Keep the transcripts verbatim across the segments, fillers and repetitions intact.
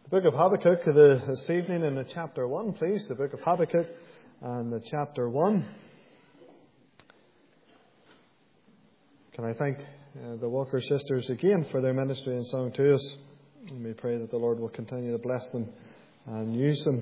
The book of Habakkuk the, this evening in the chapter one, please. The book of Habakkuk and the chapter one. Can I thank uh, the Walker sisters again for their ministry and song to us. And we pray that the Lord will continue to bless them and use them.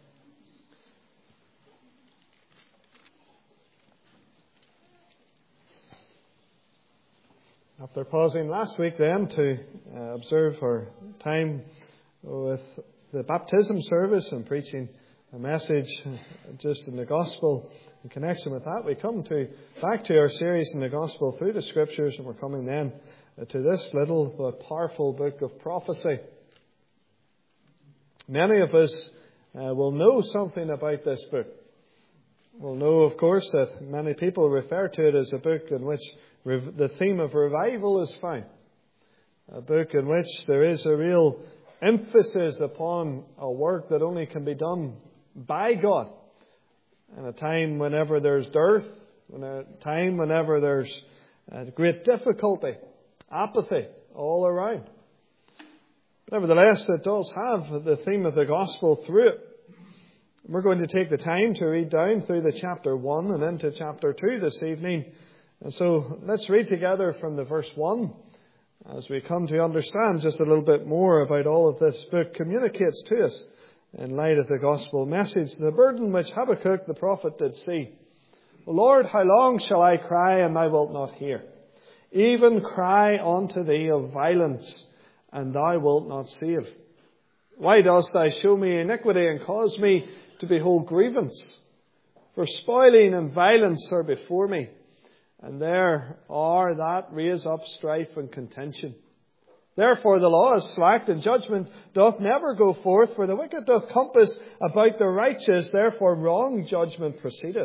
After pausing last week then to uh, observe our time with the baptism service and preaching a message just in the gospel in connection with that, we come to back to our series in the gospel through the scriptures, and we're coming then to this little but powerful book of prophecy. Many of us uh, will know something about this book. We'll know, of course, that many people refer to it as a book in which rev- the theme of revival is found. A book in which there is a real emphasis upon a work that only can be done by God. In a time whenever there's dearth, in a time whenever there's uh, great difficulty, apathy all around. Nevertheless, it does have the theme of the gospel through it. We're going to take the time to read down through the chapter one and into chapter two this evening. And so let's read together from the verse one as we come to understand just a little bit more about all of this book communicates to us in light of the gospel message. The burden which Habakkuk the prophet did see. Lord, how long shall I cry and thou wilt not hear? Even cry unto thee of violence, and thou wilt not save. Why dost thou show me iniquity and cause me to behold grievance? For spoiling and violence are before me, and there are that raise up strife and contention. Therefore the law is slacked, and judgment doth never go forth. For the wicked doth compass about the righteous, therefore wrong judgment proceedeth.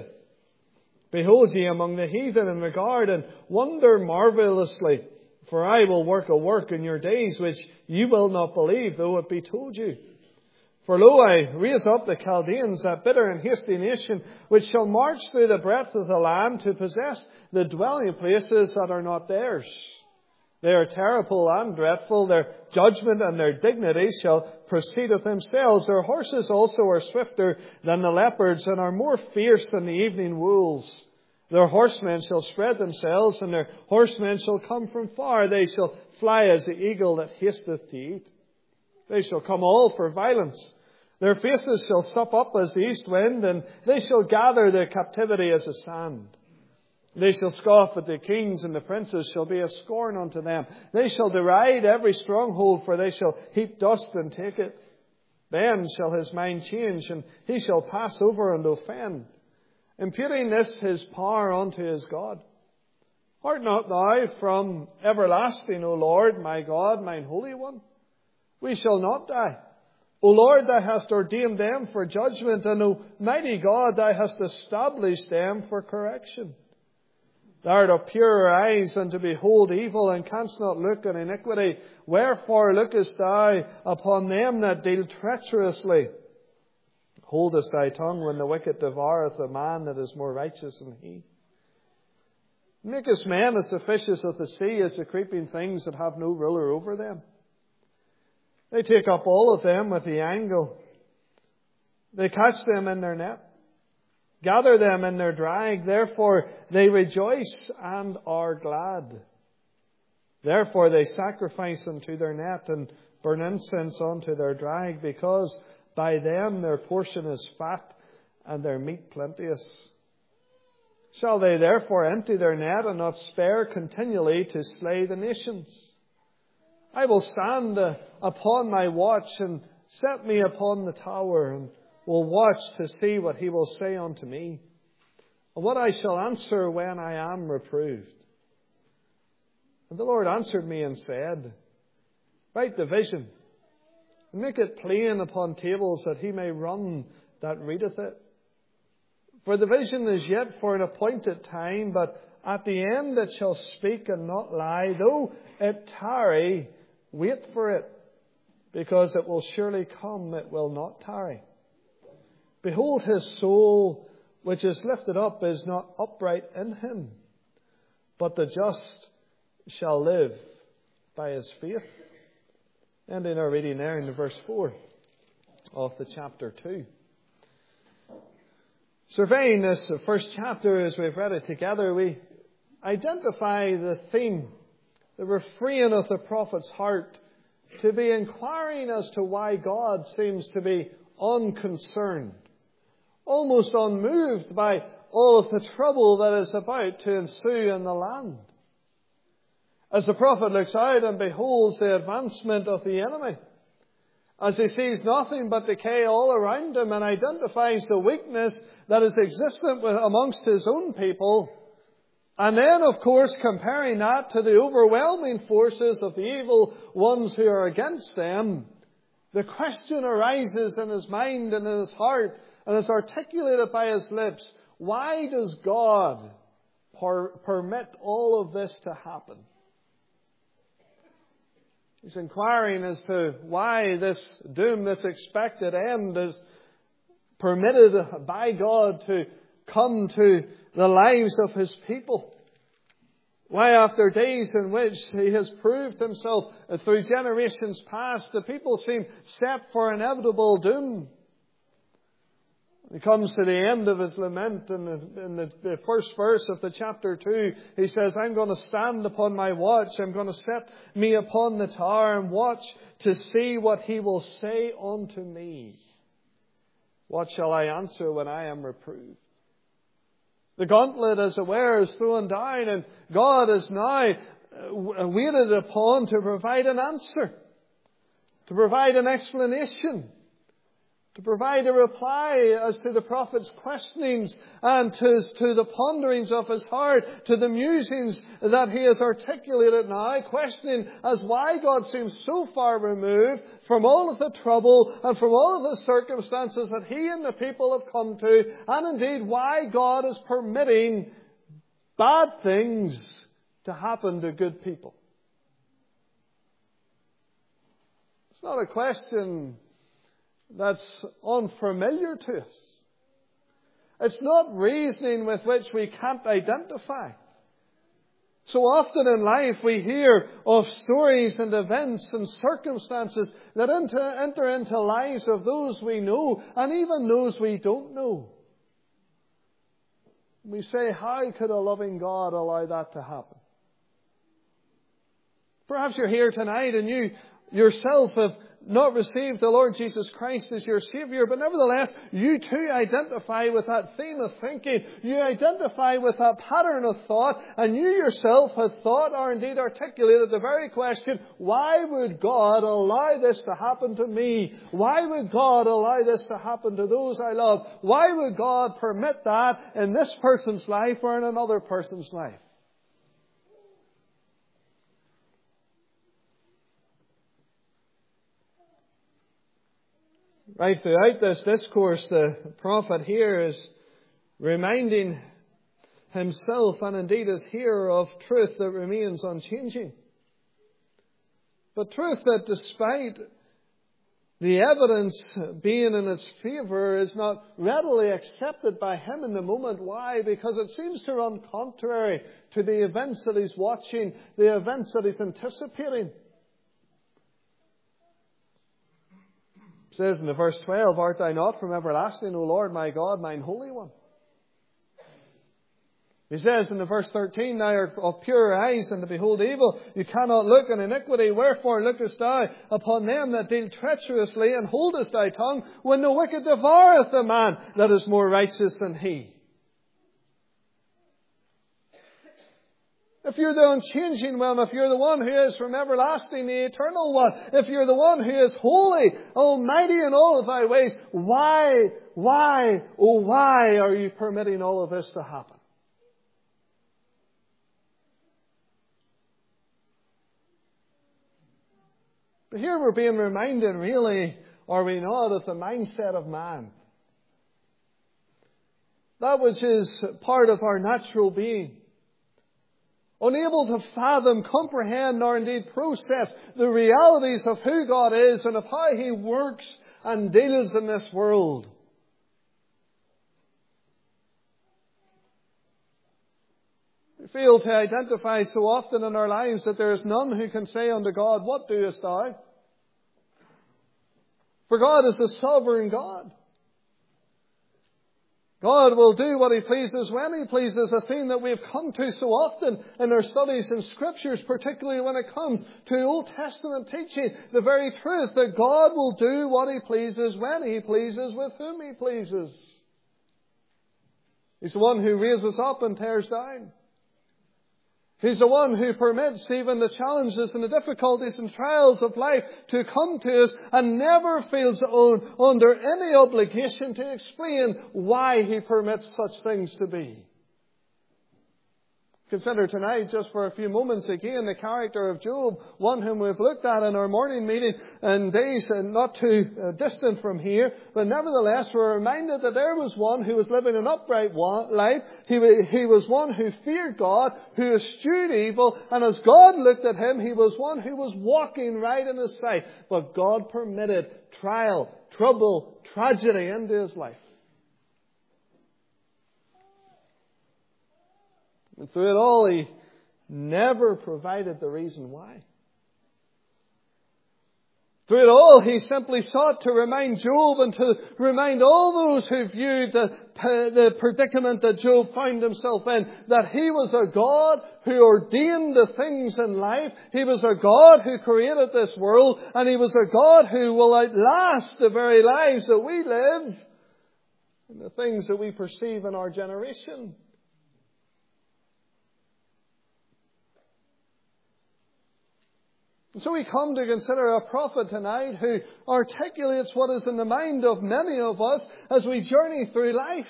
Behold ye among the heathen in regard, and wonder marvellously. For I will work a work in your days, which you will not believe, though it be told you. For lo, I raise up the Chaldeans, that bitter and hasty nation, which shall march through the breadth of the land to possess the dwelling places that are not theirs. They are terrible and dreadful. Their judgment and their dignity shall proceed of themselves. Their horses also are swifter than the leopards, and are more fierce than the evening wolves. Their horsemen shall spread themselves, and their horsemen shall come from far. They shall fly as the eagle that hasteth to eat. They shall come all for violence. Their faces shall sup up as the east wind, and they shall gather their captivity as the sand. They shall scoff at the kings, and the princes shall be a scorn unto them. They shall deride every stronghold, for they shall heap dust and take it. Then shall his mind change, and he shall pass over and offend, imputing this his power unto his God. Art not thou from everlasting, O Lord, my God, mine Holy One? We shall not die. O Lord, thou hast ordained them for judgment, and O mighty God, thou hast established them for correction. Thou art of purer eyes than to behold evil, and canst not look on iniquity. Wherefore lookest thou upon them that deal treacherously? Holdest thy tongue when the wicked devoureth a man that is more righteous than he? Makest men as the fishes of the sea, as the creeping things that have no ruler over them. They take up all of them with the angle. They catch them in their net, gather them in their drag. Therefore they rejoice and are glad. Therefore they sacrifice unto their net, and burn incense unto their drag, because by them their portion is fat, and their meat plenteous. Shall they therefore empty their net, and not spare continually to slay the nations? I will stand uh, upon my watch, and set me upon the tower, and will watch to see what he will say unto me, and what I shall answer when I am reproved. And the Lord answered me and said, Write the vision, and make it plain upon tables, that he may run that readeth it. For the vision is yet for an appointed time, but at the end it shall speak and not lie. Though it tarry, wait for it, because it will surely come, it will not tarry. Behold, his soul which is lifted up is not upright in him, but the just shall live by his faith. Ending our reading there in verse four. of the chapter two. Surveying this first chapter as we've read it together, we identify the theme, the refrain of the prophet's heart, to be inquiring as to why God seems to be unconcerned, almost unmoved by all of the trouble that is about to ensue in the land. As the prophet looks out and beholds the advancement of the enemy, as he sees nothing but decay all around him and identifies the weakness that is existent with, amongst his own people, and then, of course, comparing that to the overwhelming forces of the evil ones who are against them, the question arises in his mind and in his heart and is articulated by his lips: why does God per- permit all of this to happen? He's inquiring as to why this doom, this expected end, is permitted by God to come to the lives of His people. Why, after days in which He has proved Himself through generations past, the people seem set for inevitable doom. He comes to the end of his lament in, the, in the, the first verse of the chapter two. He says, I'm going to stand upon my watch. I'm going to set me upon the tower and watch to see what He will say unto me. What shall I answer when I am reproved? The gauntlet, as it were, is thrown down, and God is now waited upon to provide an answer, to provide an explanation, to provide a reply as to the prophet's questionings and to, to the ponderings of his heart, to the musings that he has articulated now, questioning as why God seems so far removed from all of the trouble and from all of the circumstances that he and the people have come to, and indeed why God is permitting bad things to happen to good people. It's not a question that's unfamiliar to us. It's not reasoning with which we can't identify. So often in life we hear of stories and events and circumstances that enter, enter into lives of those we know and even those we don't know. We say, how could a loving God allow that to happen? Perhaps you're here tonight and you yourself have not received the Lord Jesus Christ as your Savior, but nevertheless, you too identify with that theme of thinking. You identify with that pattern of thought, and you yourself have thought or indeed articulated the very question, why would God allow this to happen to me? Why would God allow this to happen to those I love? Why would God permit that in this person's life or in another person's life? Right throughout this discourse, the prophet here is reminding himself and indeed his hearer of truth that remains unchanging. But truth that, despite the evidence being in his favour, is not readily accepted by him in the moment. Why? Because it seems to run contrary to the events that he's watching, the events that he's anticipating. It says in the verse twelve, art thou not from everlasting, O Lord my God, mine Holy One? He says in the verse thirteen, thou art of pure eyes, and to behold evil, you cannot look on iniquity. Wherefore lookest thou upon them that deal treacherously, and holdest thy tongue, when the wicked devoureth the man that is more righteous than he? If you're the unchanging one, if you're the one who is from everlasting, the eternal one, if you're the one who is holy, almighty in all of thy ways, why, why, oh why are you permitting all of this to happen? But here we're being reminded, really, are we not, of the mindset of man. That which is part of our natural being. Unable to fathom, comprehend, nor indeed process the realities of who God is and of how He works and deals in this world. We fail to identify so often in our lives that there is none who can say unto God, what doest thou? For God is a sovereign God. God will do what He pleases when He pleases, a theme that we have come to so often in our studies in Scriptures, particularly when it comes to Old Testament teaching. The very truth that God will do what He pleases, when He pleases, with whom He pleases. He's the one who raises up and tears down. He's the one who permits even the challenges and the difficulties and trials of life to come to us and never feels on, under any obligation to explain why He permits such things to be. Consider tonight, just for a few moments again, the character of Job, one whom we've looked at in our morning meeting in days not too uh, distant from here. But nevertheless, we're reminded that there was one who was living an upright life. He, he was one who feared God, who eschewed evil. And as God looked at him, he was one who was walking right in His sight. But God permitted trial, trouble, tragedy into his life. And through it all, He never provided the reason why. Through it all, He simply sought to remind Job and to remind all those who viewed the, the predicament that Job found himself in, that He was a God who ordained the things in life. He was a God who created this world, and He was a God who will outlast the very lives that we live and the things that we perceive in our generation. So we come to consider a prophet tonight who articulates what is in the mind of many of us as we journey through life.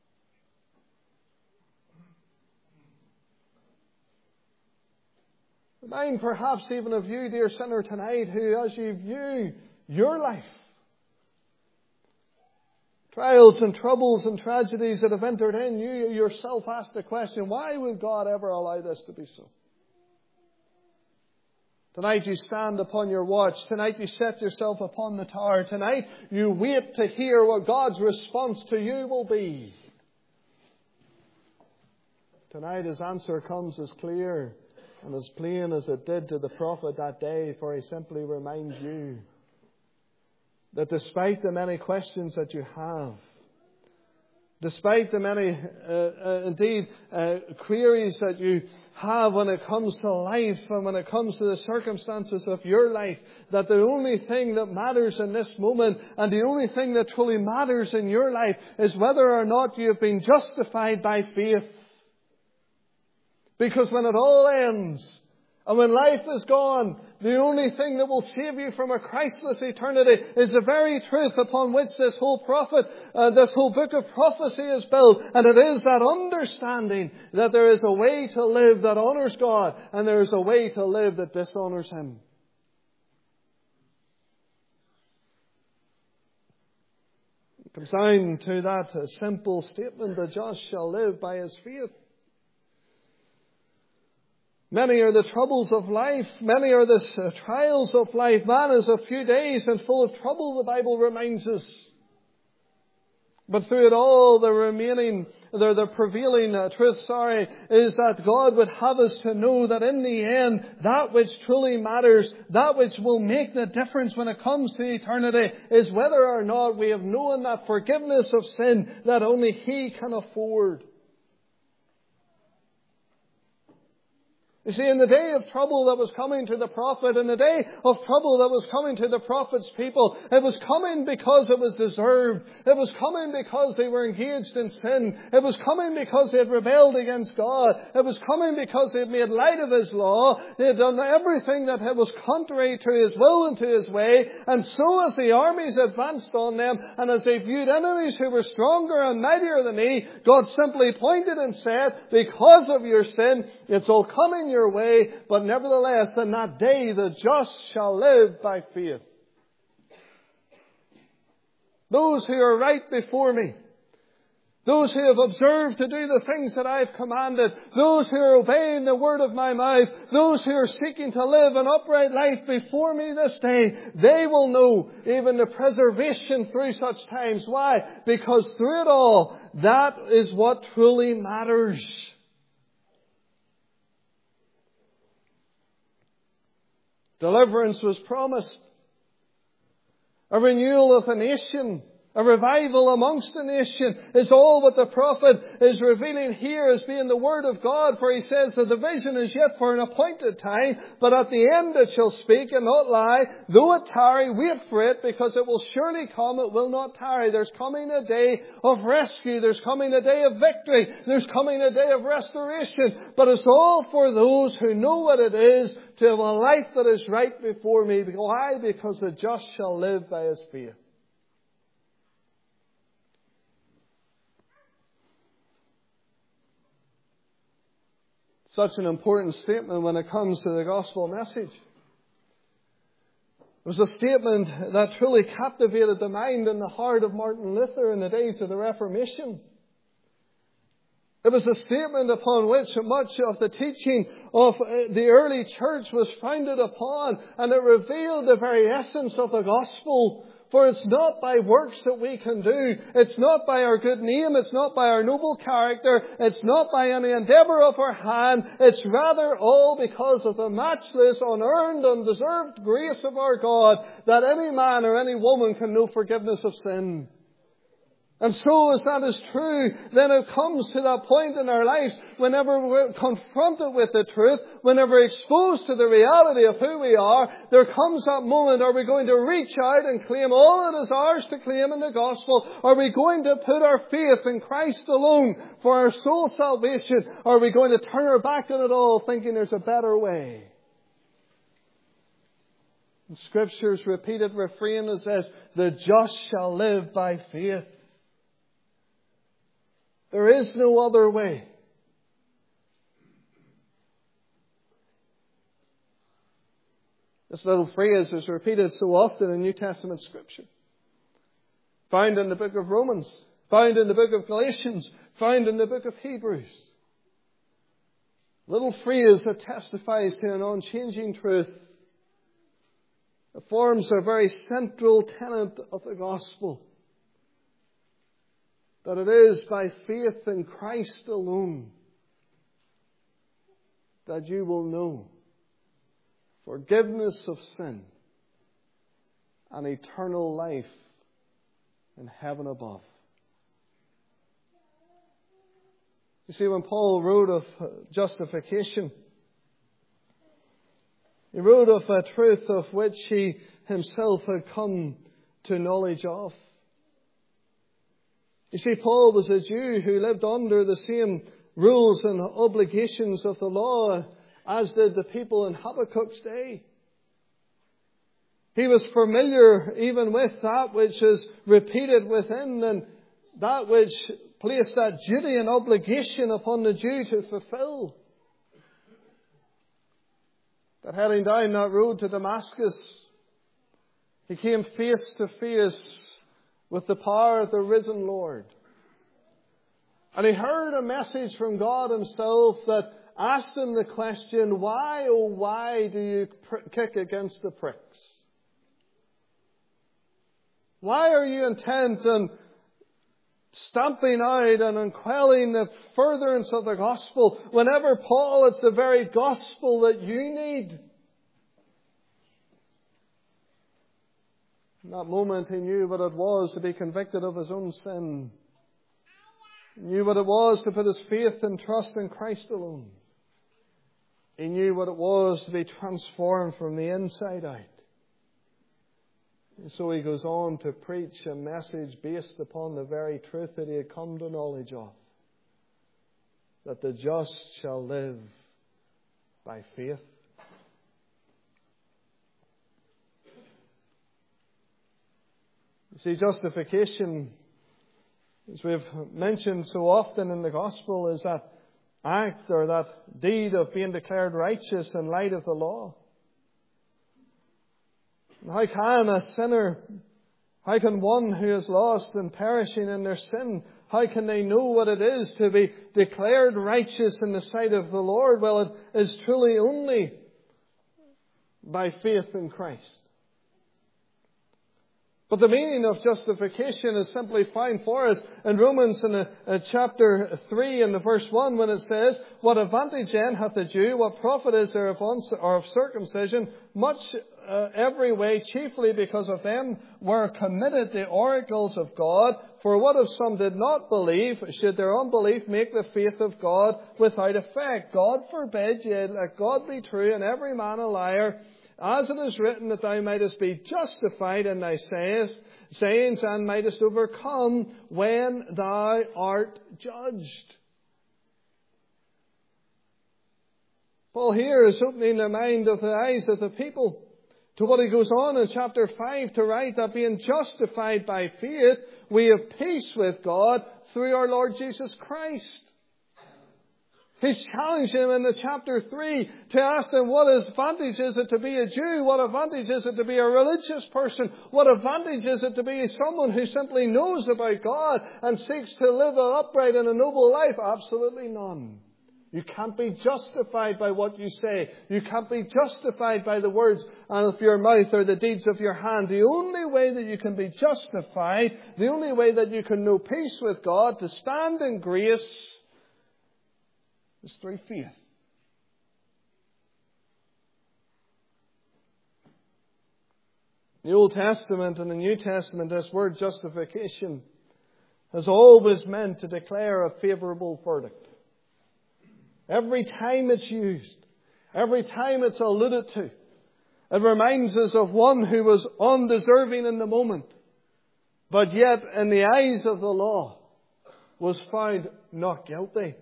The mind perhaps even of you, dear sinner, tonight, who as you view your life, trials and troubles and tragedies that have entered in, you yourself ask the question, why would God ever allow this to be so? Tonight you stand upon your watch. Tonight you set yourself upon the tower. Tonight you wait to hear what God's response to you will be. Tonight His answer comes as clear and as plain as it did to the prophet that day, for He simply reminds you that despite the many questions that you have, despite the many, uh, uh, indeed, uh, queries that you have when it comes to life and when it comes to the circumstances of your life, that the only thing that matters in this moment and the only thing that truly matters in your life is whether or not you have been justified by faith. Because when it all ends, and when life is gone, the only thing that will save you from a Christless eternity is the very truth upon which this whole prophet, uh, this whole book of prophecy is built. And it is that understanding that there is a way to live that honours God, and there is a way to live that dishonours Him. It comes down to that simple statement, the just shall live by his faith. Many are the troubles of life. Many are the uh, trials of life. Man is a few days and full of trouble, the Bible reminds us. But through it all, the remaining, the, the prevailing uh, truth, sorry, is that God would have us to know that in the end, that which truly matters, that which will make the difference when it comes to eternity, is whether or not we have known that forgiveness of sin that only He can afford. You see, in the day of trouble that was coming to the prophet, in the day of trouble that was coming to the prophet's people, it was coming because it was deserved. It was coming because they were engaged in sin. It was coming because they had rebelled against God. It was coming because they had made light of His law. They had done everything that was contrary to His will and to His way. And so as the armies advanced on them, and as they viewed enemies who were stronger and mightier than He, God simply pointed and said, because of your sin, it's all coming your way, but nevertheless, in that day, the just shall live by faith. Those who are right before me, those who have observed to do the things that I have commanded, those who are obeying the word of my mouth, those who are seeking to live an upright life before me this day, they will know even the preservation through such times. Why? Because through it all, that is what truly matters. Deliverance was promised. a renewal of a nation, a revival amongst the nation is all what the prophet is revealing here as being the Word of God. For he says that the vision is yet for an appointed time, but at the end it shall speak and not lie. Though it tarry, wait for it, because it will surely come, it will not tarry. There's coming a day of rescue. There's coming a day of victory. There's coming a day of restoration. But it's all for those who know what it is to have a life that is right before me. Why? Because the just shall live by his faith. Such an important statement when it comes to the gospel message. It was a statement that truly captivated the mind and the heart of Martin Luther in the days of the Reformation. It was a statement upon which much of the teaching of the early church was founded upon, and it revealed the very essence of the gospel. For it's not by works that we can do. It's not by our good name. It's not by our noble character. It's not by any endeavour of our hand. It's rather all because of the matchless, unearned, undeserved grace of our God that any man or any woman can know forgiveness of sin. And so as that is true, then it comes to that point in our lives whenever we're confronted with the truth, whenever we're exposed to the reality of who we are, there comes that moment, are we going to reach out and claim all that is ours to claim in the gospel? Are we going to put our faith in Christ alone for our soul salvation? Or are we going to turn our back on it all thinking there's a better way? In Scripture's repeated refrain is this: the just shall live by faith. There is no other way. This little phrase is repeated so often in New Testament Scripture. Found in the book of Romans, found in the book of Galatians, found in the book of Hebrews. Little phrase that testifies to an unchanging truth. It forms a very central tenet of the gospel. That it is by faith in Christ alone that you will know forgiveness of sin and eternal life in heaven above. You see, when Paul wrote of justification, he wrote of a truth of which he himself had come to knowledge of. You see, Paul was a Jew who lived under the same rules and obligations of the law as did the people in Habakkuk's day. He was familiar even with that which is repeated within and that which placed that duty and obligation upon the Jew to fulfill. But heading down that road to Damascus, he came face to face with the power of the risen Lord. And he heard a message from God himself that asked him the question, why, oh why do you pr- kick against the pricks? Why are you intent on stamping out and on quelling the furtherance of the gospel? Whenever, Paul, it's the very gospel that you need. In that moment he knew what it was to be convicted of his own sin. He knew what it was to put his faith and trust in Christ alone. He knew what it was to be transformed from the inside out. And so he goes on to preach a message based upon the very truth that he had come to knowledge of. That the just shall live by faith. You see, justification, as we've mentioned so often in the gospel, is that act or that deed of being declared righteous in light of the law. And how can a sinner, how can one who is lost and perishing in their sin, how can they know what it is to be declared righteous in the sight of the Lord? Well, it is truly only by faith in Christ. But the meaning of justification is simply found for us in Romans in uh, uh, chapter three and the verse one, when it says, "What advantage then hath the Jew? What profit is there of, uns- or of circumcision? Much uh, every way, chiefly because of them were committed the oracles of God. For what if some did not believe? Should their unbelief make the faith of God without effect? God forbid, yet let God be true and every man a liar. As it is written, that thou mightest be justified in thy sayest, sayings, and mightest overcome when thou art judged." Paul here is opening the mind of the eyes of the people to what he goes on in chapter five to write, that being justified by faith, we have peace with God through our Lord Jesus Christ. He's challenged him in the chapter three to ask them, what advantage is it to be a Jew? What advantage is it to be a religious person? What advantage is it to be someone who simply knows about God and seeks to live an upright and a noble life? Absolutely none. You can't be justified by what you say. You can't be justified by the words of your mouth or the deeds of your hand. The only way that you can be justified, the only way that you can know peace with God, to stand in grace, is through faith. In the Old Testament and the New Testament, this word justification has always meant to declare a favourable verdict. Every time it's used, every time it's alluded to, it reminds us of one who was undeserving in the moment, but yet in the eyes of the law was found not guilty.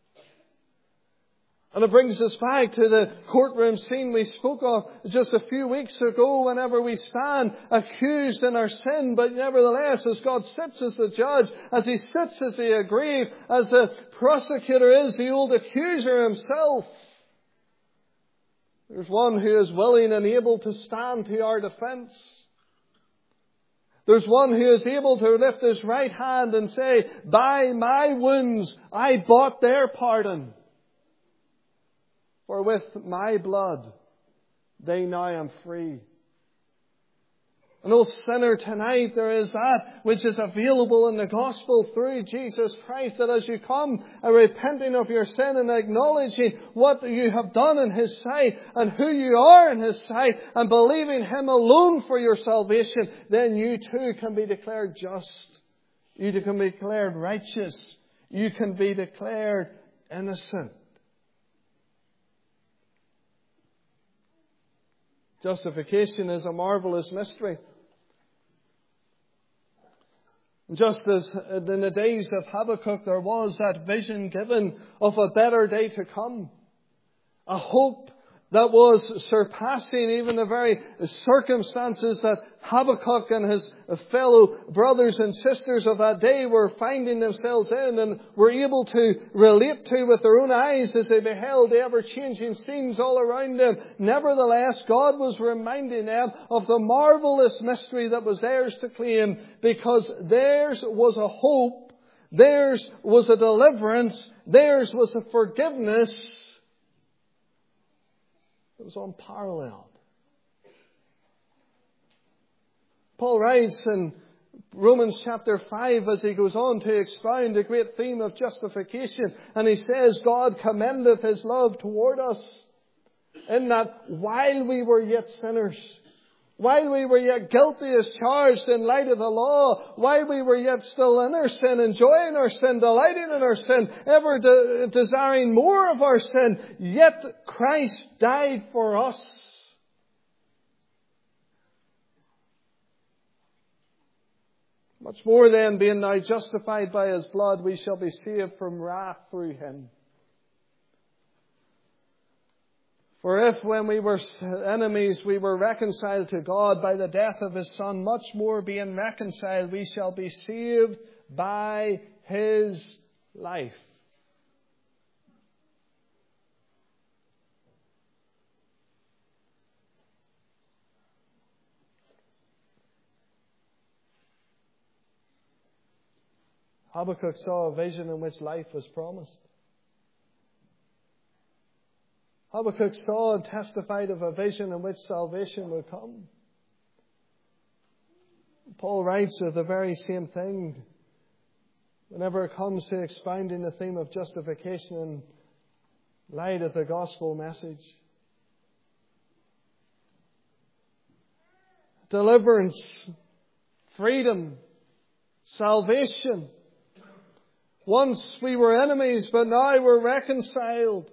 And it brings us back to the courtroom scene we spoke of just a few weeks ago, whenever we stand accused in our sin, but nevertheless, as God sits as the judge, as He sits as the aggrieved, as the prosecutor is the old accuser himself, there's one who is willing and able to stand to our defence. There's one who is able to lift his right hand and say, "By my wounds I bought their pardon. For with my blood they now am free." And oh sinner, tonight there is that which is available in the gospel through Jesus Christ, that as you come and repenting of your sin and acknowledging what you have done in His sight and who you are in His sight and believing Him alone for your salvation, then you too can be declared just. You can be declared righteous. You can be declared innocent. Justification is a marvelous mystery. Just as in the days of Habakkuk there was that vision given of a better day to come, a hope that was surpassing even the very circumstances that Habakkuk and his fellow brothers and sisters of that day were finding themselves in, and were able to relate to with their own eyes as they beheld the ever-changing scenes all around them. Nevertheless, God was reminding them of the marvelous mystery that was theirs to claim, because theirs was a hope, theirs was a deliverance, theirs was a forgiveness. It was unparalleled. Paul writes in Romans chapter five, as he goes on to expound the great theme of justification, and he says, "God commendeth His love toward us, in that while we were yet sinners, while we were yet guilty as charged in light of the law, while we were yet still in our sin, enjoying our sin, delighting in our sin, ever de- desiring more of our sin, yet Christ died for us." Much more then, being now justified by His blood, we shall be saved from wrath through Him. For if when we were enemies we were reconciled to God by the death of His Son, much more being reconciled we shall be saved by His life. Habakkuk saw a vision in which life was promised. Habakkuk saw and testified of a vision in which salvation would come. Paul writes of the very same thing whenever it comes to expounding the theme of justification in light of the gospel message. Deliverance, freedom, salvation. Once we were enemies, but now we're reconciled.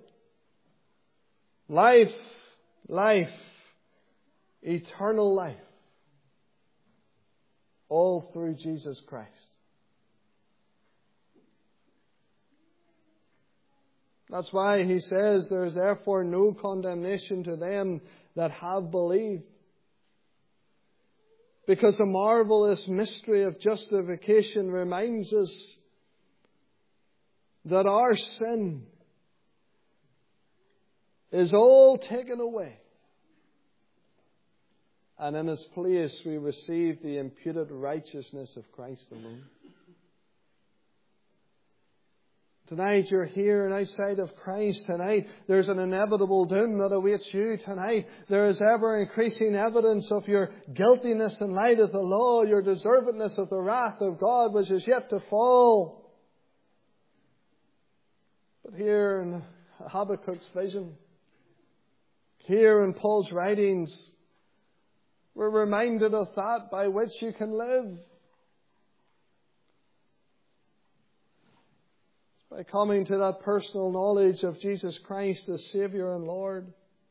Life, life, eternal life. All through Jesus Christ. That's why he says, there is therefore no condemnation to them that have believed. Because the marvelous mystery of justification reminds us that our sin is all taken away. And in its place we receive the imputed righteousness of Christ alone. Tonight you're here and outside of Christ. Tonight there's an inevitable doom that awaits you. Tonight there is ever increasing evidence of your guiltiness in light of the law, your deservedness of the wrath of God which is yet to fall. But here in Habakkuk's vision, here in Paul's writings, we're reminded of that by which you can live. By coming to that personal knowledge of Jesus Christ as Saviour and Lord.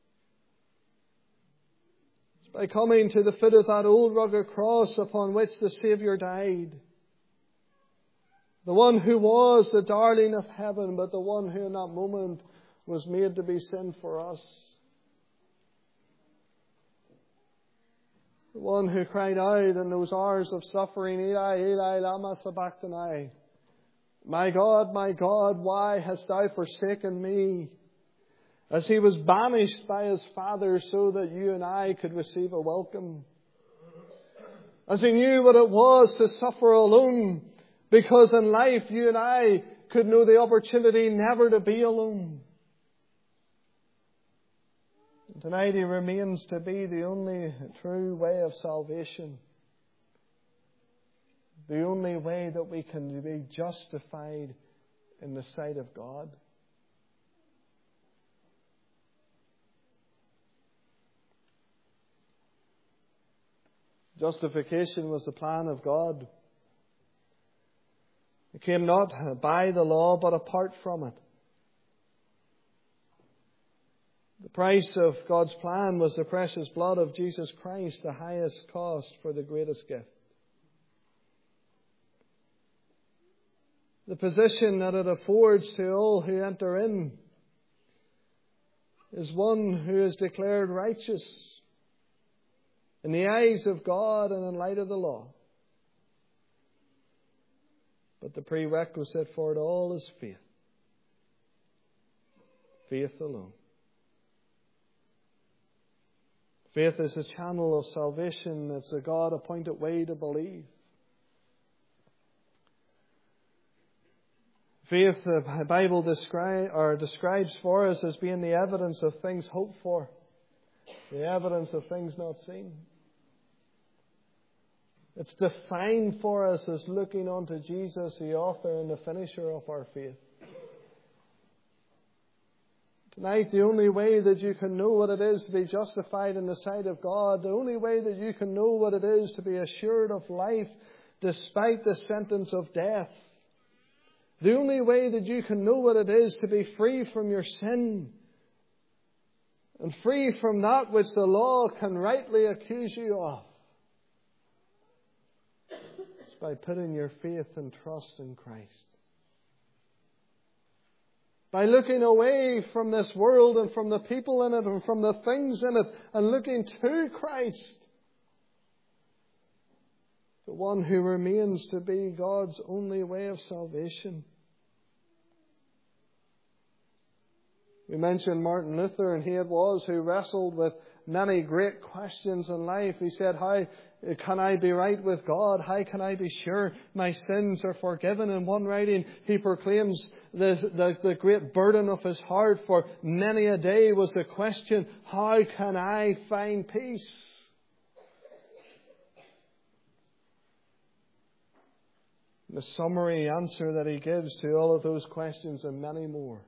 It's by coming to the foot of that old rugged cross upon which the Saviour died. The one who was the darling of heaven, but the one who in that moment was made to be sin for us. The one who cried out in those hours of suffering, Eli, Eli, lama sabachthani. My God, my God, why hast thou forsaken me? As he was banished by his Father so that you and I could receive a welcome. As he knew what it was to suffer alone, because in life you and I could know the opportunity never to be alone. Tonight he remains to be the only true way of salvation. The only way that we can be justified in the sight of God. Justification was the plan of God. It came not by the law, but apart from it. The price of God's plan was the precious blood of Jesus Christ, the highest cost for the greatest gift. The position that it affords to all who enter in is one who is declared righteous in the eyes of God and in light of the law. But the prerequisite for it all is faith. Faith alone. Faith is a channel of salvation. It's a God-appointed way to believe. Faith, the Bible describe, or describes for us as being the evidence of things hoped for. The evidence of things not seen. It's defined for us as looking unto Jesus, the author and the finisher of our faith. Tonight, the only way that you can know what it is to be justified in the sight of God, the only way that you can know what it is to be assured of life despite the sentence of death, the only way that you can know what it is to be free from your sin and free from that which the law can rightly accuse you of, is by putting your faith and trust in Christ. By looking away from this world and from the people in it and from the things in it and looking to Christ, the one who remains to be God's only way of salvation. We mentioned Martin Luther, and he it was who wrestled with many great questions in life. He said, how can I be right with God? How can I be sure my sins are forgiven? In one writing, he proclaims the, the, the great burden of his heart for many a day was the question, how can I find peace? The summary answer that he gives to all of those questions and many more.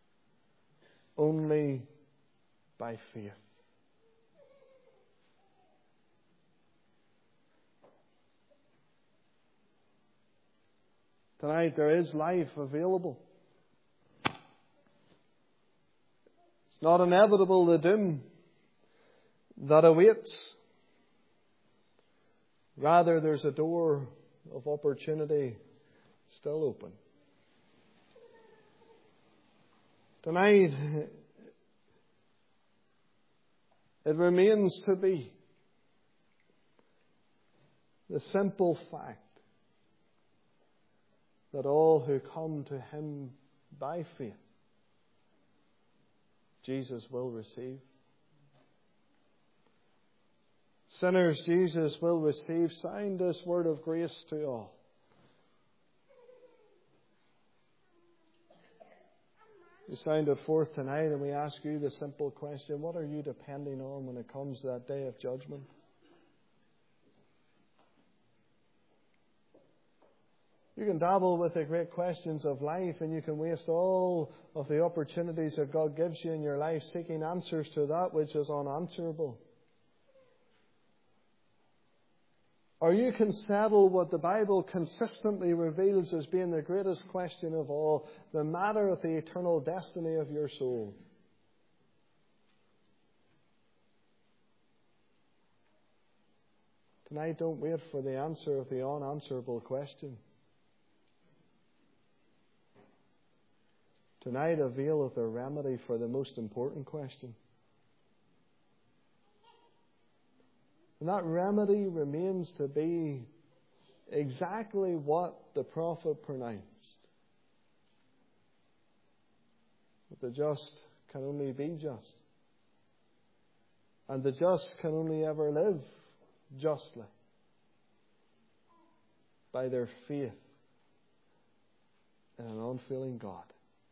Only by faith. Tonight there is life available. It's not inevitable, the doom that awaits. Rather, there's a door of opportunity still open. Tonight, it remains to be the simple fact that all who come to Him by faith, Jesus will receive. Sinners, Jesus will receive. Sound this word of grace to all. We sound it forth tonight and we ask you the simple question, what are you depending on when it comes to that day of judgment? You can dabble with the great questions of life and you can waste all of the opportunities that God gives you in your life seeking answers to that which is unanswerable. Or you can settle what the Bible consistently reveals as being the greatest question of all, the matter of the eternal destiny of your soul. Tonight, don't wait for the answer of the unanswerable question. Tonight, avail of the remedy for the most important question. And that remedy remains to be exactly what the prophet pronounced. That the just can only be just. And the just can only ever live justly by their faith in an unfailing God.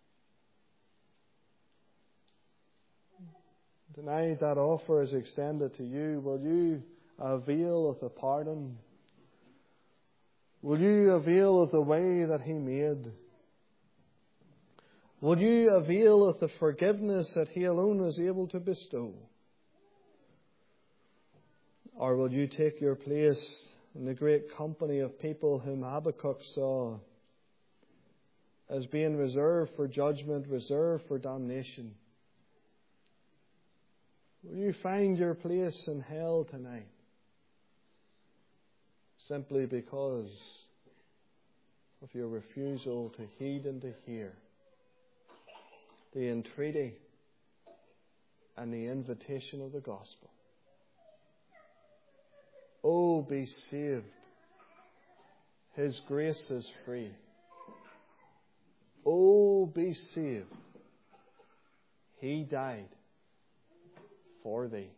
Tonight that offer is extended to you. Will you avail of the pardon? Will you avail of the way that He made? Will you avail of the forgiveness that He alone is able to bestow? Or will you take your place in the great company of people whom Habakkuk saw as being reserved for judgment, reserved for damnation? Will you find your place in hell tonight? Simply because of your refusal to heed and to hear the entreaty and the invitation of the gospel. Oh, be saved. His grace is free. Oh, be saved. He died for thee.